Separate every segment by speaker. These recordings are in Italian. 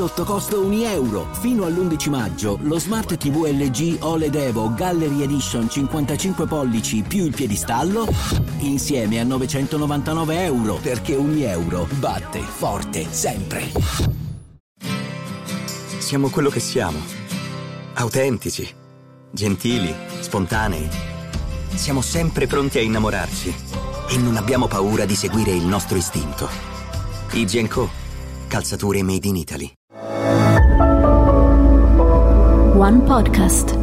Speaker 1: sotto costo €1. Fino all'11 maggio lo Smart TV LG OLED Evo Gallery Edition 55 pollici più il piedistallo insieme a €999, perché €1 batte forte sempre.
Speaker 2: Siamo quello che siamo. Autentici, gentili, spontanei. Siamo sempre pronti a innamorarci e non abbiamo paura di seguire il nostro istinto. IG & Co. Calzature made in Italy.
Speaker 3: One Podcast.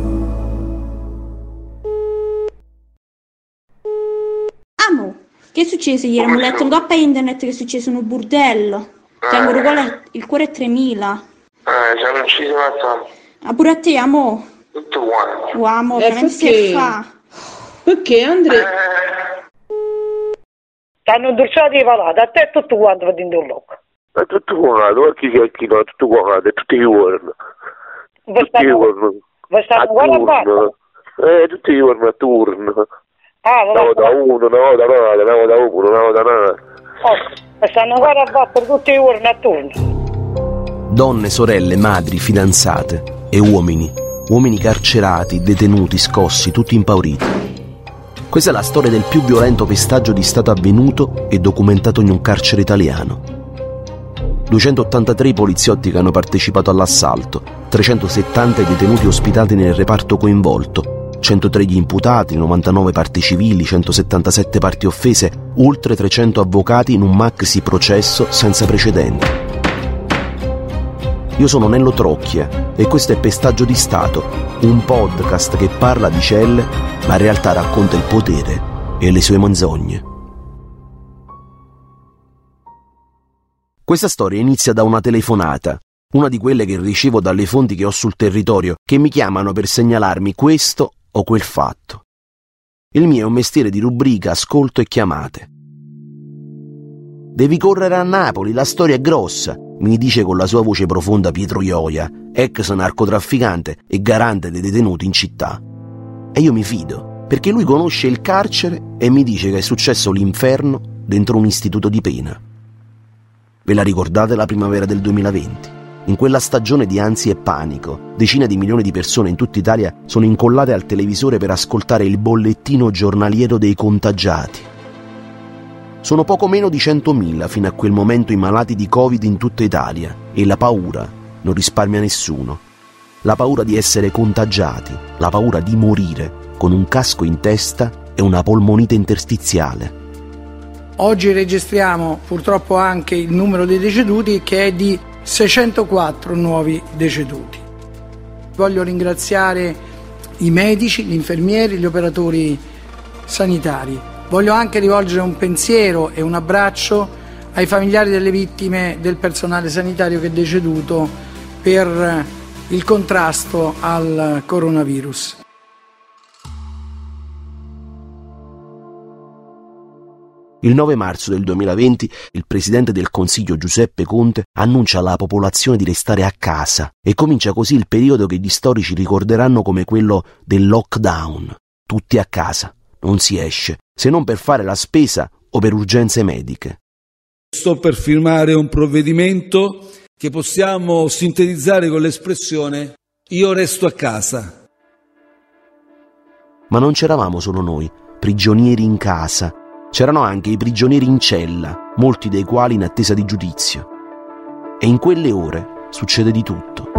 Speaker 4: Amo, che è successo ieri? Ho letto un goppa internet che è successo in un burdello. Tengo il cuore a 3000.
Speaker 5: Siamo uccisi mazzando.
Speaker 4: Ah, pure a te, amo.
Speaker 5: Tutto quanto.
Speaker 4: Amo, veramente si fa.
Speaker 6: Perché, Andrea? T'hanno indulciato i palati, a te è tutto quanto va dentro il loco.
Speaker 5: È tutto quanto, ma chi no, tutto quanto, tutti i giorni. Tutti i giorni.
Speaker 6: Vi stanno ancora a battere?
Speaker 5: Tutti i giorni a turno.
Speaker 6: No,
Speaker 5: da uno, no, da nada, no, da uno, no, da nada.
Speaker 6: Vi stanno ancora a battere tutti i giorni a turno.
Speaker 7: Donne, sorelle, madri, fidanzate e uomini carcerati, detenuti, scossi, tutti impauriti. Questa è la storia del più violento pestaggio di Stato avvenuto e documentato in un carcere italiano. 283 i poliziotti che hanno partecipato all'assalto, 370 i detenuti ospitati nel reparto coinvolto, 103 gli imputati, 99 parti civili, 177 parti offese, oltre 300 avvocati in un maxi processo senza precedenti. Io sono Nello Trocchia e questo è Pestaggio di Stato, un podcast che parla di celle, ma in realtà racconta il potere e le sue menzogne. Questa storia inizia da una telefonata, una di quelle che ricevo dalle fonti che ho sul territorio, che mi chiamano per segnalarmi questo o quel fatto. Il mio è un mestiere di rubrica, ascolto e chiamate. Devi correre a Napoli, la storia è grossa, mi dice con la sua voce profonda Pietro Ioia, ex narcotrafficante e garante dei detenuti in città. E io mi fido, perché lui conosce il carcere e mi dice che è successo l'inferno dentro un istituto di pena. Ve la ricordate la primavera del 2020? In quella stagione di ansia e panico, decine di milioni di persone in tutta Italia sono incollate al televisore per ascoltare il bollettino giornaliero dei contagiati. Sono poco meno di 100.000 fino a quel momento i malati di Covid in tutta Italia e la paura non risparmia nessuno. La paura di essere contagiati, la paura di morire con un casco in testa e una polmonite interstiziale.
Speaker 8: Oggi registriamo purtroppo anche il numero dei deceduti che è di 604 nuovi deceduti. Voglio ringraziare i medici, gli infermieri, gli operatori sanitari. Voglio anche rivolgere un pensiero e un abbraccio ai familiari delle vittime del personale sanitario che è deceduto per il contrasto al coronavirus.
Speaker 7: Il 9 marzo del 2020 il Presidente del Consiglio Giuseppe Conte annuncia alla popolazione di restare a casa e comincia così il periodo che gli storici ricorderanno come quello del lockdown. Tutti a casa, non si esce, se non per fare la spesa o per urgenze mediche.
Speaker 9: Sto per firmare un provvedimento che possiamo sintetizzare con l'espressione «io resto a casa».
Speaker 7: Ma non c'eravamo solo noi, prigionieri in casa. C'erano anche i prigionieri in cella, molti dei quali in attesa di giudizio. E in quelle ore succede di tutto.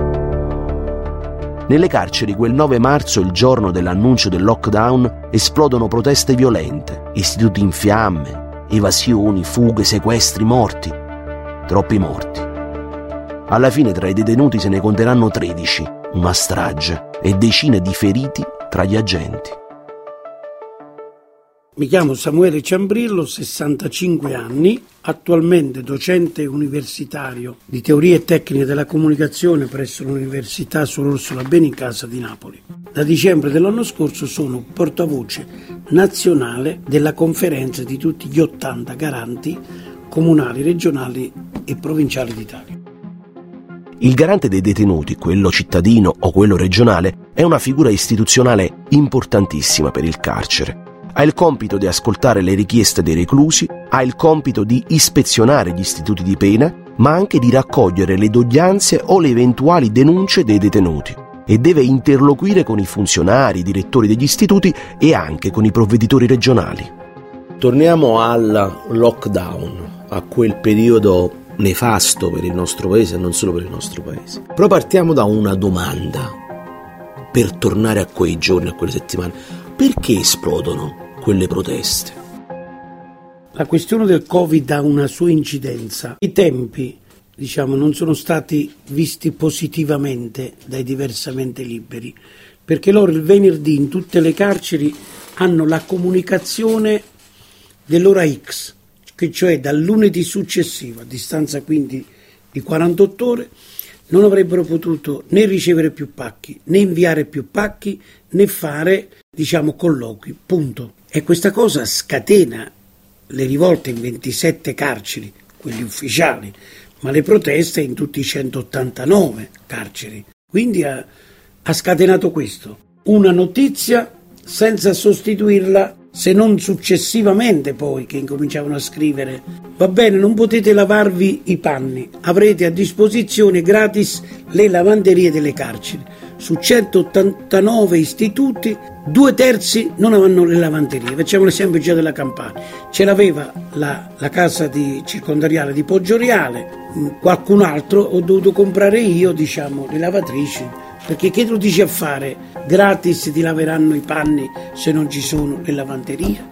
Speaker 7: Nelle carceri quel 9 marzo, il giorno dell'annuncio del lockdown, esplodono proteste violente, istituti in fiamme, evasioni, fughe, sequestri, morti. Troppi morti. Alla fine tra i detenuti se ne conteranno 13, una strage, e decine di feriti tra gli agenti.
Speaker 10: Mi chiamo Samuele Ciambrillo, 65 anni, attualmente docente universitario di teorie e tecniche della comunicazione presso l'Università Suor Ursula Benincasa di Napoli. Da dicembre dell'anno scorso sono portavoce nazionale della conferenza di tutti gli 80 garanti comunali, regionali e provinciali d'Italia.
Speaker 7: Il garante dei detenuti, quello cittadino o quello regionale, è una figura istituzionale importantissima per il carcere. Ha il compito di ascoltare le richieste dei reclusi, ha il compito di ispezionare gli istituti di pena, ma anche di raccogliere le doglianze o le eventuali denunce dei detenuti e deve interloquire con i funzionari, i direttori degli istituti e anche con i provveditori regionali.
Speaker 11: Torniamo al lockdown, a quel periodo nefasto per il nostro paese e non solo per il nostro paese. Però partiamo da una domanda per tornare a quei giorni, a quelle settimane. Perché esplodono quelle proteste?
Speaker 10: La questione del Covid ha una sua incidenza. I tempi, non sono stati visti positivamente dai diversamente liberi, perché loro il venerdì in tutte le carceri hanno la comunicazione dell'ora X, che cioè dal lunedì successivo, a distanza quindi di 48 ore, non avrebbero potuto né ricevere più pacchi, né inviare più pacchi, né fare, colloqui, punto. E questa cosa scatena le rivolte in 27 carceri, quelli ufficiali, ma le proteste in tutti i 189 carceri. Quindi ha scatenato questo. Una notizia senza sostituirla, se non successivamente poi, che incominciavano a scrivere: va bene, non potete lavarvi i panni, avrete a disposizione gratis le lavanderie delle carceri. Su 189 istituti, 2/3 non avevano le lavanderie. Facciamo l'esempio già della Campania. Ce l'aveva la casa circondariale di Poggioreale, qualcun altro, ho dovuto comprare io, le lavatrici, perché che tu dici a fare? Gratis ti laveranno i panni se non ci sono le lavanderie?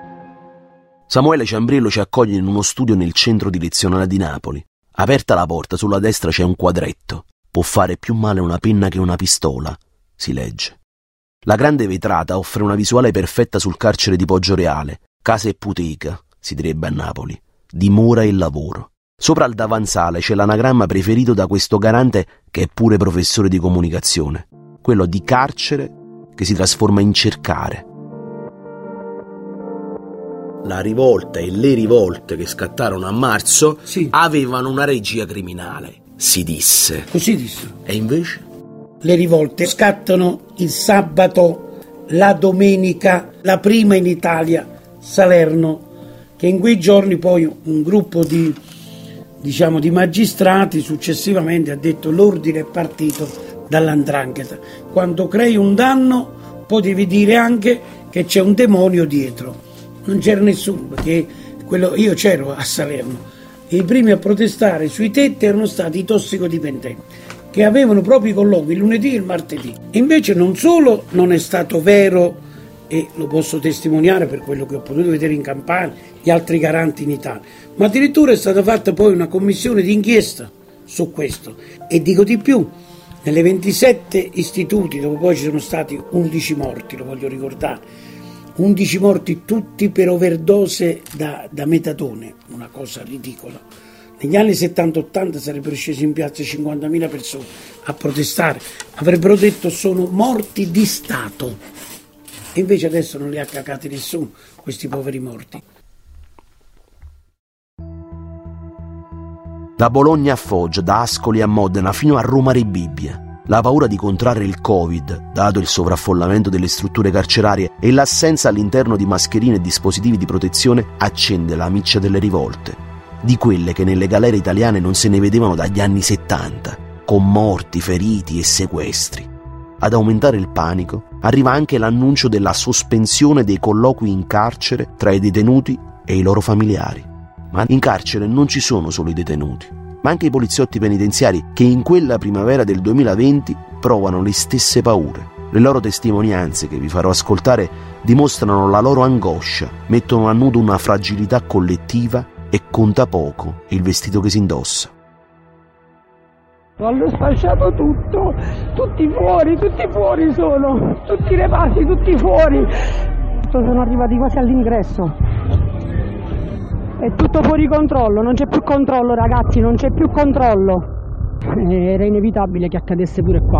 Speaker 7: Samuele Ciambrillo ci accoglie in uno studio nel centro direzionale di Napoli. Aperta la porta, sulla destra c'è un quadretto. Può fare più male una penna che una pistola, si legge. La grande vetrata offre una visuale perfetta sul carcere di Poggioreale, casa e puteca, si direbbe a Napoli, dimora e lavoro. Sopra il davanzale c'è l'anagramma preferito da questo garante che è pure professore di comunicazione, quello di carcere che si trasforma in cercare.
Speaker 11: La rivolta e le rivolte che scattarono a marzo avevano una regia criminale, si disse.
Speaker 10: Così disse.
Speaker 11: E invece?
Speaker 10: Le rivolte scattano il sabato, la domenica, la prima in Italia, Salerno, che in quei giorni poi un gruppo di magistrati successivamente ha detto: l'ordine è partito dall''ndrangheta. Quando crei un danno poi devi dire anche che c'è un demonio dietro. Non c'era nessuno, perché io c'ero a Salerno e i primi a protestare sui tetti erano stati i tossicodipendenti, che avevano proprio i colloqui il lunedì e il martedì. E invece non solo non è stato vero, e lo posso testimoniare per quello che ho potuto vedere in Campania, gli altri garanti in Italia, ma addirittura è stata fatta poi una commissione d'inchiesta su questo. E dico di più, nelle 27 istituti, dove poi ci sono stati 11 morti, lo voglio ricordare, 11 morti tutti per overdose da metadone, una cosa ridicola. Negli anni 70-80 sarebbero scesi in piazza 50.000 persone a protestare, avrebbero detto sono morti di Stato, e invece adesso non li ha cacati nessuno, questi poveri morti.
Speaker 7: Da Bologna a Foggia, da Ascoli a Modena, fino a Roma Rebibbia. La paura di contrarre il Covid, dato il sovraffollamento delle strutture carcerarie e l'assenza all'interno di mascherine e dispositivi di protezione, accende la miccia delle rivolte, di quelle che nelle galere italiane non se ne vedevano dagli anni 70, con morti, feriti e sequestri. Ad aumentare il panico arriva anche l'annuncio della sospensione dei colloqui in carcere tra i detenuti e i loro familiari. Ma in carcere non ci sono solo i detenuti, ma anche i poliziotti penitenziari che in quella primavera del 2020 provano le stesse paure. Le loro testimonianze, che vi farò ascoltare, dimostrano la loro angoscia, mettono a nudo una fragilità collettiva e conta poco il vestito che si indossa.
Speaker 12: Hanno sfasciato tutto, tutti fuori sono, tutti reparti, tutti fuori. Sono arrivati quasi all'ingresso. È tutto fuori controllo, non c'è più controllo ragazzi, non c'è più controllo. Era inevitabile che accadesse pure qua.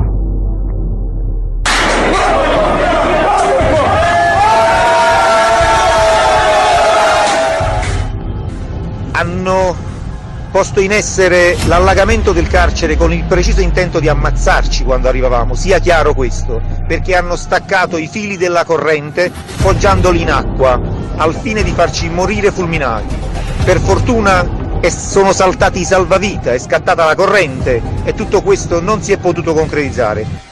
Speaker 13: Hanno posto in essere l'allagamento del carcere con il preciso intento di ammazzarci quando arrivavamo, sia chiaro questo, perché hanno staccato i fili della corrente poggiandoli in acqua al fine di farci morire fulminati. Per fortuna e sono saltati i salvavita, è scattata la corrente e tutto questo non si è potuto concretizzare.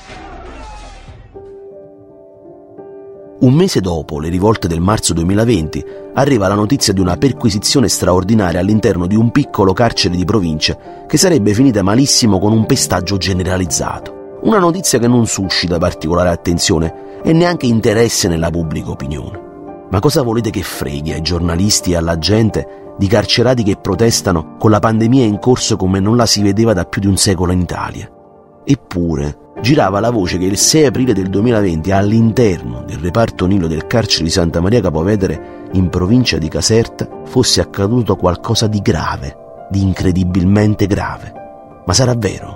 Speaker 7: Un mese dopo le rivolte del marzo 2020 arriva la notizia di una perquisizione straordinaria all'interno di un piccolo carcere di provincia che sarebbe finita malissimo con un pestaggio generalizzato. Una notizia che non suscita particolare attenzione e neanche interesse nella pubblica opinione. Ma cosa volete che freghi ai giornalisti e alla gente di carcerati che protestano con la pandemia in corso come non la si vedeva da più di un secolo in Italia? Eppure girava la voce che il 6 aprile del 2020 all'interno del reparto Nilo del carcere di Santa Maria Capovetere in provincia di Caserta fosse accaduto qualcosa di grave, di incredibilmente grave. Ma sarà vero?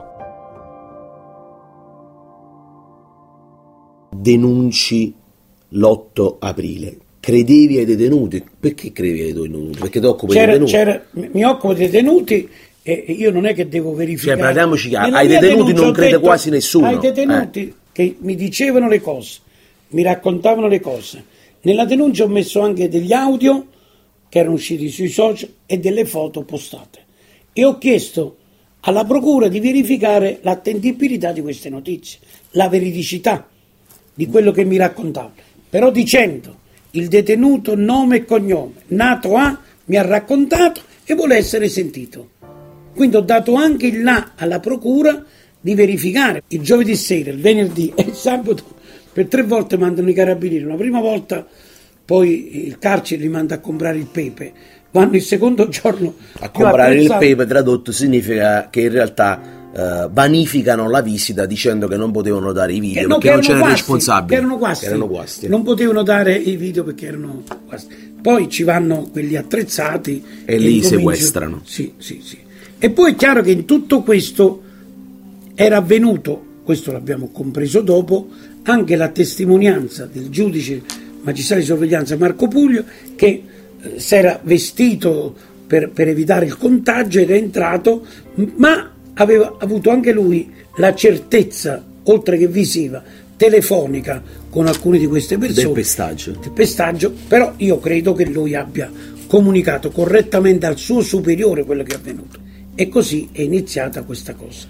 Speaker 11: Denunci l'8 aprile. Credevi ai detenuti? Perché credevi ai detenuti? Perché ti occupi dei detenuti?
Speaker 10: Mi occupo dei detenuti e io non è che devo verificare.
Speaker 11: Cioè, parliamoci chiaro, ai detenuti non crede quasi nessuno.
Speaker 10: Ai detenuti che mi dicevano le cose, mi raccontavano le cose. Nella denuncia ho messo anche degli audio che erano usciti sui social e delle foto postate. E ho chiesto alla procura di verificare l'attendibilità di queste notizie, la veridicità di quello che mi raccontavano. Però dicendo il detenuto nome e cognome, nato a, mi ha raccontato e vuole essere sentito. Quindi ho dato anche il là alla procura di verificare. Il giovedì sera, il venerdì e il sabato per 3 volte mandano i carabinieri. Una prima volta poi il carcere li manda a comprare il pepe. Vanno il secondo giorno
Speaker 11: a comprare il pepe, tradotto significa che in realtà vanificano la visita dicendo che non potevano dare i video perché non c'erano responsabili.
Speaker 10: Che erano guasti. Non potevano dare i video perché erano guasti. Poi ci vanno quelli attrezzati
Speaker 11: e li sequestrano.
Speaker 10: Sì. E poi è chiaro che in tutto questo era avvenuto, questo l'abbiamo compreso dopo, anche la testimonianza del giudice magistrato di sorveglianza Marco Puglio che si era vestito per evitare il contagio ed è entrato, ma aveva avuto anche lui la certezza, oltre che visiva, telefonica con alcune di queste persone. Del pestaggio, però io credo che lui abbia comunicato correttamente al suo superiore quello che è avvenuto. E così è iniziata questa cosa.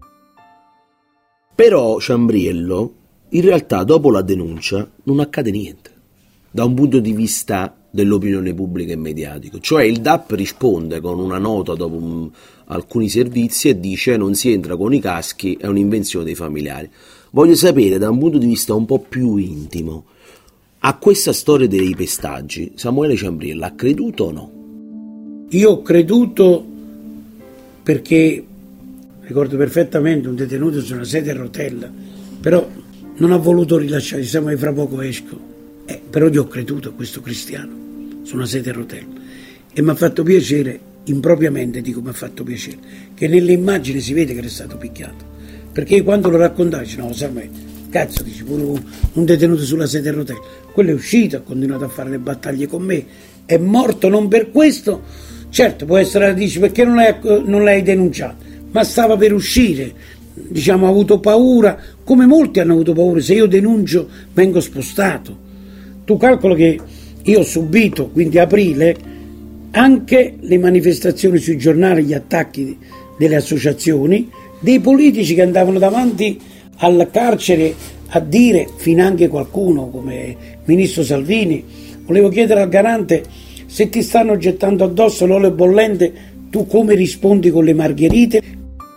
Speaker 11: Però, Ciambriello, in realtà dopo la denuncia non accade niente, da un punto di vista dell'opinione pubblica e mediatico. Cioè il DAP risponde con una nota dopo alcuni servizi e dice non si entra con i caschi, è un'invenzione dei familiari. Voglio sapere, da un punto di vista un po' più intimo, a questa storia dei pestaggi Samuele Ciambriello ha creduto o no?
Speaker 10: Io ho creduto perché ricordo perfettamente un detenuto su una sedia a rotella, però non ha voluto rilasciare, diciamo che fra poco esco, però gli ho creduto a questo cristiano su una sedia a rotella e mi ha fatto piacere, impropriamente dico mi ha fatto piacere, che nelle immagini si vede che è stato picchiato, perché quando lo raccontavi dice no Samuele, cazzo dici pure un detenuto sulla sedia a rotella, quello è uscito, ha continuato a fare le battaglie con me, è morto non per questo, certo può essere, dici perché non l'hai denunciato, ma stava per uscire, diciamo ha avuto paura, come molti hanno avuto paura, se io denuncio vengo spostato. Tu calcolo che io ho subito, quindi aprile, anche le manifestazioni sui giornali, gli attacchi delle associazioni, dei politici che andavano davanti al carcere a dire, finanche qualcuno come ministro Salvini, volevo chiedere al garante se ti stanno gettando addosso l'olio bollente, tu come rispondi con le margherite?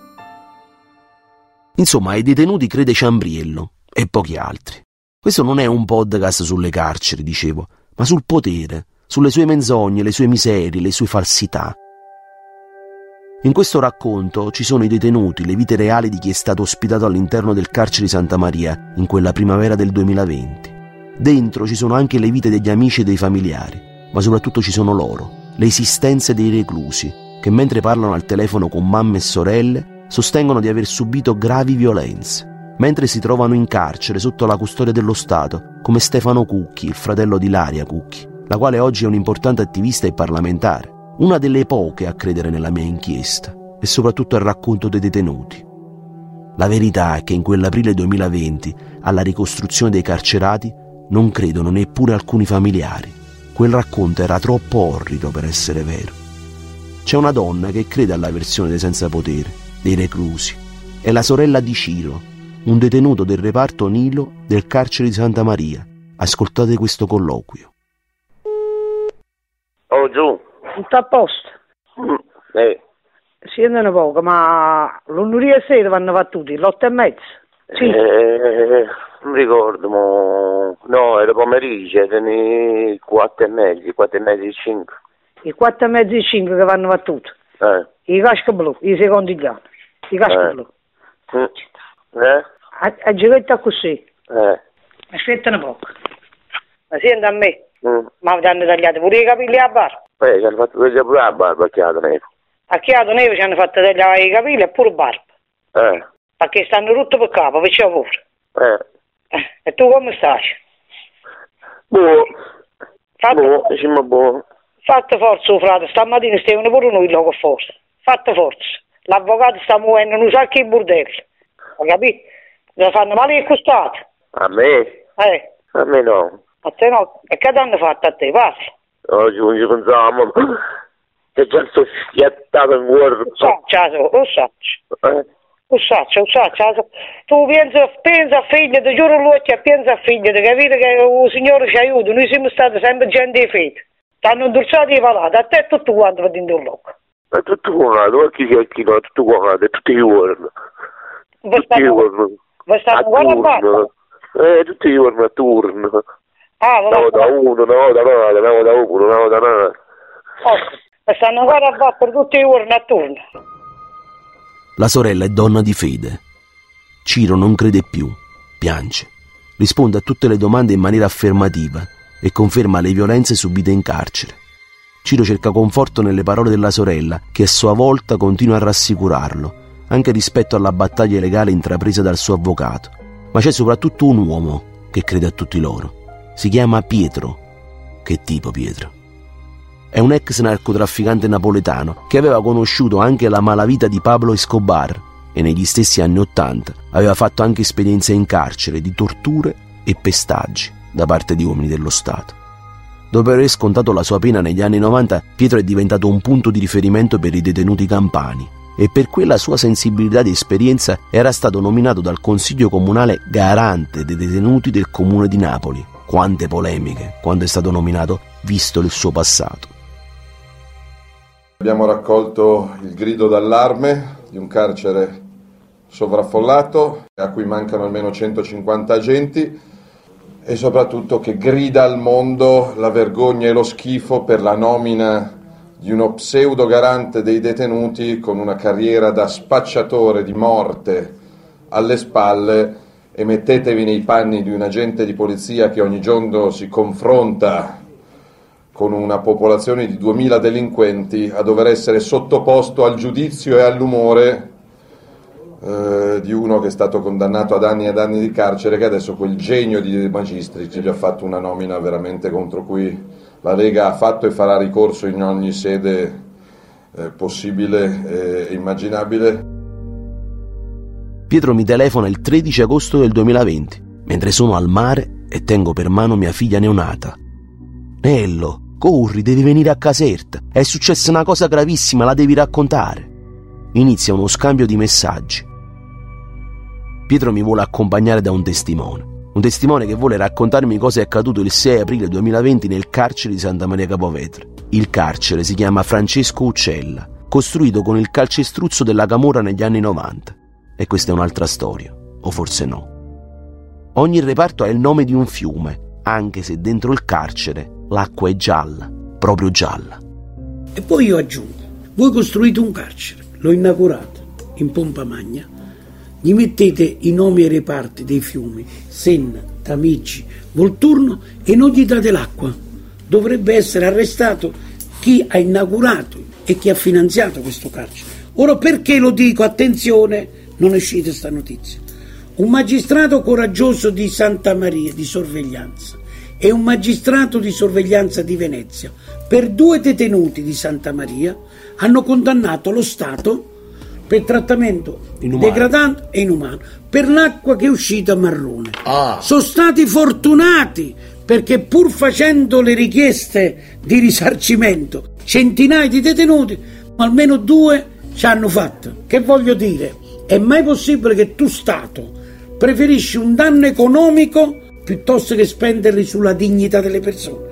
Speaker 7: Insomma, ai detenuti crede Ciambriello e pochi altri. Questo non è un podcast sulle carceri, dicevo, ma sul potere, sulle sue menzogne, le sue miserie, le sue falsità. In questo racconto ci sono i detenuti, le vite reali di chi è stato ospitato all'interno del carcere di Santa Maria in quella primavera del 2020. Dentro ci sono anche le vite degli amici e dei familiari, ma soprattutto ci sono loro, le esistenze dei reclusi, che mentre parlano al telefono con mamme e sorelle, sostengono di aver subito gravi violenze, mentre si trovano in carcere sotto la custodia dello Stato, come Stefano Cucchi, il fratello di Ilaria Cucchi, la quale oggi è un'importante attivista e parlamentare, una delle poche a credere nella mia inchiesta, e soprattutto al racconto dei detenuti. La verità è che in quell'aprile 2020, alla ricostruzione dei carcerati, non credono neppure alcuni familiari. Quel racconto era troppo orrido per essere vero. c'è una donna che crede alla versione dei senza potere, dei reclusi. È la sorella di Ciro, un detenuto del reparto Nilo del carcere di Santa Maria. Ascoltate questo colloquio.
Speaker 5: Oh, giù.
Speaker 6: Tutto a posto. Scendono poco, ma lunedì e sera vanno fattuti, l'8:30. Sì.
Speaker 5: Non ricordo, no, era pomeriggio, erano i 4:30, 4:30 e 5.
Speaker 6: I 4:30 e 5 che vanno fattuti. I caschi blu, i secondi gli anni. I caschi blu. A giocare così. Aspettano poco. Ma senta a me. Ma mi hanno tagliato pure i capelli a barba.
Speaker 5: Ci hanno fatto tagliare pure la barba a Chiato Nevo.
Speaker 6: A Chiato Nevo ci hanno fatto tagliare i capelli e pure barba. Perché stanno tutto per capo, perciò pure. E tu come stai? Fatto forza, frate, stamattina stavano pure noi là con forza. Fatto forza. L'avvocato sta muovendo un sacco di bordelli. Hai capito? Lo fanno male il costato.
Speaker 5: A me? A me no.
Speaker 6: A te no? E che ti hanno fatto a te? Parla.
Speaker 5: Oggi non ci pensavamo. Che già sto schiattato in cuore.
Speaker 6: Lo saccio. Tu pensa a figlia, ti giuro l'occhio, pensa a figlia, di capire che il Signore ci aiuta. Noi siamo stati sempre gente di fede. Ti hanno indulzato i palati, a te e tutto quanto va dentro il loco.
Speaker 5: Ma tutto quanto, tutto quanto, tutti i giorni. Tutti i giorni.
Speaker 6: Vi stanno ancora a barba?
Speaker 5: Tutti i giorni a turno.
Speaker 6: No,
Speaker 5: da uno, no, da uno, no, da nada.
Speaker 6: Vi stanno ancora a battere tutti i giorni a turno.
Speaker 7: La sorella è donna di fede. Ciro non crede più, piange, risponde a tutte le domande in maniera affermativa e conferma le violenze subite in carcere. Ciro cerca conforto nelle parole della sorella, che a sua volta continua a rassicurarlo, anche rispetto alla battaglia legale intrapresa dal suo avvocato. Ma c'è soprattutto un uomo che crede a tutti loro. Si chiama Pietro. Che tipo Pietro? È un ex narcotrafficante napoletano che aveva conosciuto anche la malavita di Pablo Escobar e negli stessi anni '80 aveva fatto anche esperienze in carcere di torture e pestaggi da parte di uomini dello Stato. Dopo aver scontato la sua pena negli anni '90, Pietro è diventato un punto di riferimento per i detenuti campani e per quella sua sensibilità di esperienza era stato nominato dal Consiglio Comunale garante dei detenuti del Comune di Napoli. Quante polemiche quando è stato nominato, visto il suo passato.
Speaker 14: Abbiamo raccolto il grido d'allarme di un carcere sovraffollato, a cui mancano almeno 150 agenti, e soprattutto che grida al mondo la vergogna e lo schifo per la nomina di uno pseudo garante dei detenuti con una carriera da spacciatore di morte alle spalle, e mettetevi nei panni di un agente di polizia che ogni giorno si confronta con una popolazione di 2000 delinquenti a dover essere sottoposto al giudizio e all'umore di uno che è stato condannato ad anni ed anni di carcere, che adesso quel genio di Magistri ci ha fatto una nomina veramente contro cui la Lega ha fatto e farà ricorso in ogni sede possibile e immaginabile.
Speaker 7: Pietro mi telefona il 13 agosto del 2020, mentre sono al mare e tengo per mano mia figlia neonata. Nello, corri, devi venire a Caserta. È successa una cosa gravissima, la devi raccontare. Inizia uno scambio di messaggi. Pietro mi vuole accompagnare da un testimone che vuole raccontarmi cosa è accaduto il 6 aprile 2020 nel carcere di Santa Maria Capovetere. Il carcere si chiama Francesco Uccella, costruito con il calcestruzzo della camorra negli anni 90. E questa è un'altra storia, o forse no. Ogni reparto ha il nome di un fiume, anche se dentro il carcere l'acqua è gialla, proprio gialla.
Speaker 10: E poi io aggiungo, voi costruite un carcere, lo inaugurate in pompa magna, gli mettete i nomi ai reparti dei fiumi, Senna, Tamigi, Volturno, e non gli date l'acqua. Dovrebbe essere arrestato chi ha inaugurato e chi ha finanziato questo carcere. Ora, perché lo dico? Attenzione, non è uscita sta notizia. Un magistrato coraggioso di Santa Maria di sorveglianza e un magistrato di sorveglianza di Venezia, per 2 detenuti di Santa Maria, hanno condannato lo Stato per trattamento degradante e inumano per l'acqua che è uscita marrone. Sono stati fortunati, perché pur facendo le richieste di risarcimento centinaia di detenuti, Almeno 2 ci hanno fatto. Che voglio dire? È mai possibile che tu Stato preferisci un danno economico piuttosto che spenderli sulla dignità delle persone?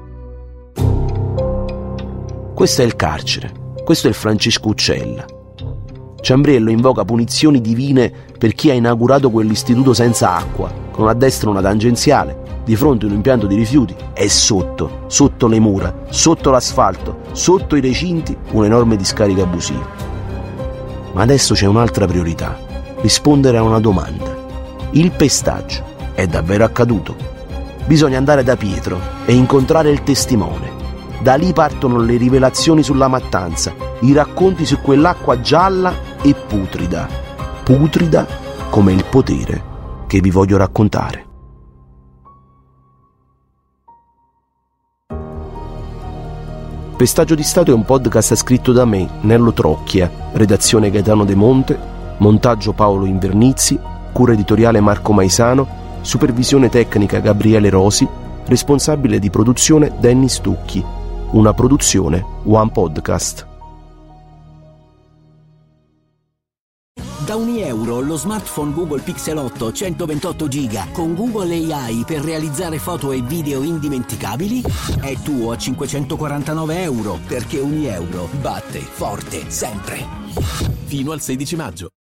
Speaker 7: Questo è il carcere, questo è il Francesco Uccella. Ciambriello invoca punizioni divine per chi ha inaugurato quell'istituto senza acqua, con a destra una tangenziale, di fronte un impianto di rifiuti e sotto le mura, sotto l'asfalto, sotto i recinti, un'enorme discarica abusiva. Ma adesso c'è un'altra priorità: rispondere a una domanda. Il pestaggio è davvero accaduto? Bisogna andare da Pietro e incontrare il testimone. Da lì partono le rivelazioni sulla mattanza, i racconti su quell'acqua gialla e putrida come il potere che vi voglio raccontare. Pestaggio di Stato è un podcast scritto da me, Nello Trocchia, redazione Gaetano De Monte, montaggio Paolo Invernizzi, cura editoriale Marco Maisano, supervisione tecnica Gabriele Rosi, responsabile di produzione Danny Stucchi, una produzione One Podcast.
Speaker 1: Da €1 lo smartphone Google Pixel 8 128 GB con Google AI per realizzare foto e video indimenticabili è tuo a €549, perché €1 batte forte sempre.
Speaker 15: Fino al 16 maggio.